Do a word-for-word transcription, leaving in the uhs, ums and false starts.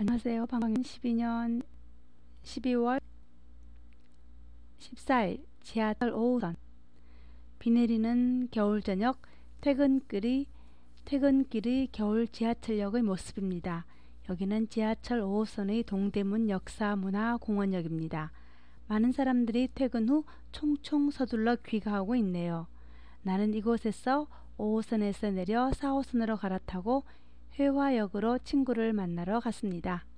안녕하세요. 방금 십이 년 십이월 십사일 지하철 오호선. 비 내리는 겨울 저녁 퇴근길이 퇴근길의 겨울 지하철역의 모습입니다. 여기는 지하철 오호선의 동대문 역사문화공원역입니다. 많은 사람들이 퇴근 후 총총 서둘러 귀가하고 있네요. 나는 이곳에서 오호선에서 내려 사 호선으로 갈아타고 회화역으로 친구를 만나러 갔습니다.